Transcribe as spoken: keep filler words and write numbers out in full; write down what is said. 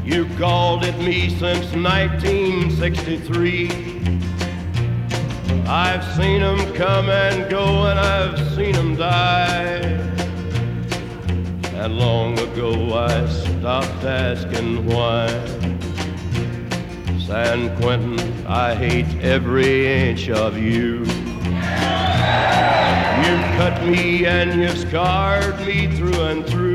You called at me since nineteen sixty-three. I've seen 'em come and go, and I've seen 'em die. And long ago I stopped asking why. San Quentin, I hate every inch of you. You've cut me and you've scarred me through and through.